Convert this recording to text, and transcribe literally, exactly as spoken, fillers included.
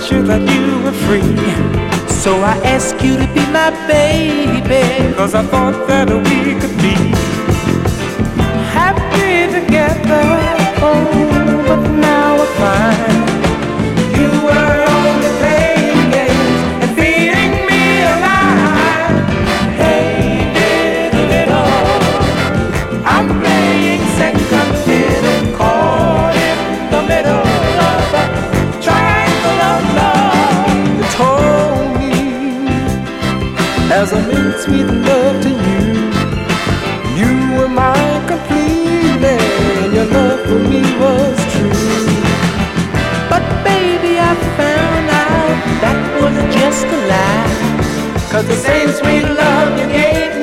sure that you were free. So I asked you to be my baby, 'cause I thought that we could be happy together. Oh, but now I find you were only playing games and feeding me a lie. Hey, little, little, I'm playing second fiddle, caught in the middle of a triangle of love. You told me, as I made sweet love to you, you were mine completely, and your love for me was true. But baby, I found out that was just a lie, 'cause the same sweet love you gave